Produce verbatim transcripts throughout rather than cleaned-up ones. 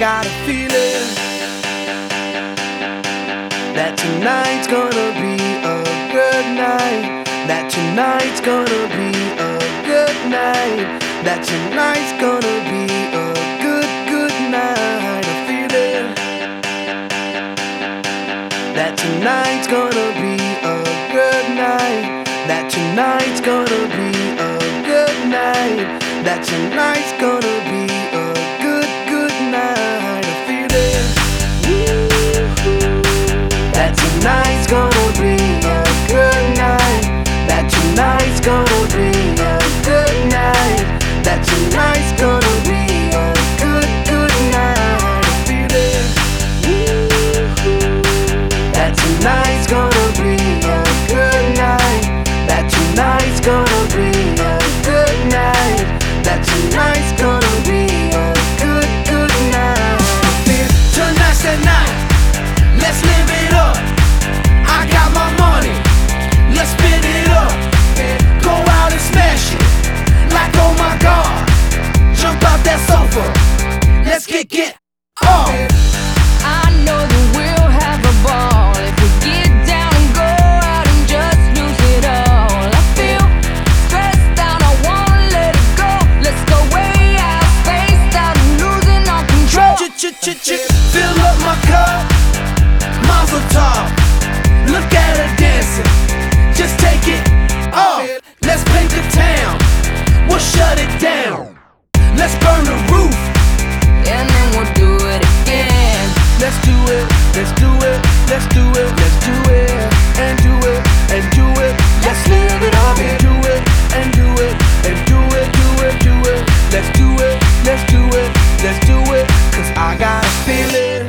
got a feeling that tonight's gonna be a good night. That tonight's gonna be a good night. That tonight's gonna be a good, good night. A feeling that tonight's gonna be a good night. That tonight's gonna be a good night. That tonight's gonna be a good, good night. A feeling that tonight's gonna be a good night. That tonight's gonna be a good night. That tonight's gonna be a good, good night. A feeling that tonight's gonna be a good night. That tonight's gonna be a good night. That tonight's gonna be a good, good night. Tonight's the night, let's live it up. I got my money, let's spin it up. Go out and smash it, like oh my god. Jump out that sofa, let's kick it off. I know that we'll have a ball if we get down and go out and just lose it all. I feel stressed out, I wanna let it go. Let's go way out, spaced out and losing all control. Ch-ch-ch-ch, fill up my cup, Mazel tov. Look at her dancing, just take it off. Let's paint the town, we'll shut it down. Let's burn the roof, And then we'll do it again. Let's do it, let's do it, let's do it, let's do it, and do it, and do it. Let's live it up and do it, and do it, and do it, do it, do it. Let's do it, let's do it, let's do it. Cause I got a feeling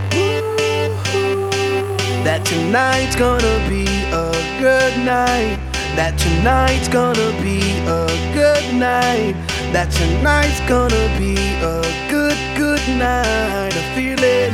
that tonight's gonna be a good night. That tonight's gonna be a good night. That tonight's gonna be a good, good night. A feeling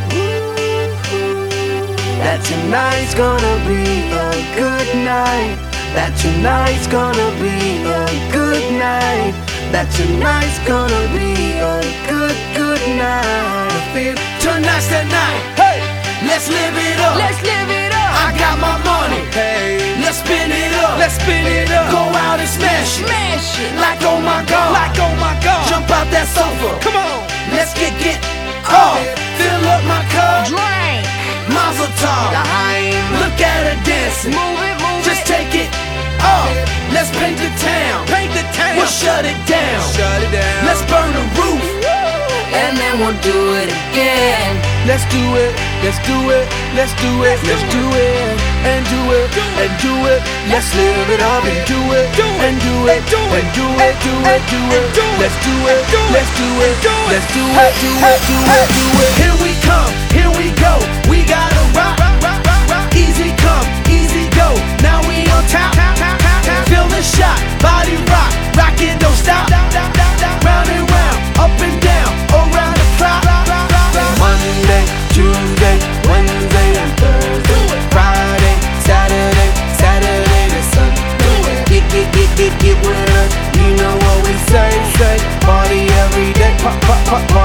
that tonight's gonna be a good night. That tonight's gonna be a good night. That tonight's gonna be a good, good night. I feel tonight's the night. Hey, let's live it up. Let's live it up. I got my money. hey, Let's spin it up. let's spin it up. Go out and smash it, Smash it. like oh my god. Like oh my god. Jump out that sofa. Come on. Let's kick it off. Fill up my cup, Drink. Mazel tov. Time. Look at her dancing, Move it, move just it. take it off. Let's paint the town, Paint the town. we'll shut it down. Shut it down. Let's burn the roof, And then we'll do it again. Let's do it, let's do it, let's do it, let's do it, and do it, and do it. Let's live it up and do it, and do it, and do it, do it, do it. Let's do it, let's do it, let's do it, do it, do it, do it. Here we come, here we go. We gotta rock, easy come, easy go. Now we on top, feel the shot, body rock, rockin' don't stop. Round and round, up and down, around the clock. Monday, Tuesday, Wednesday, and Thursday, Friday, Saturday, Saturday to Sunday. Get, get, get, get, get with us. You know what we say, say. Party every day, pop, pop, pop,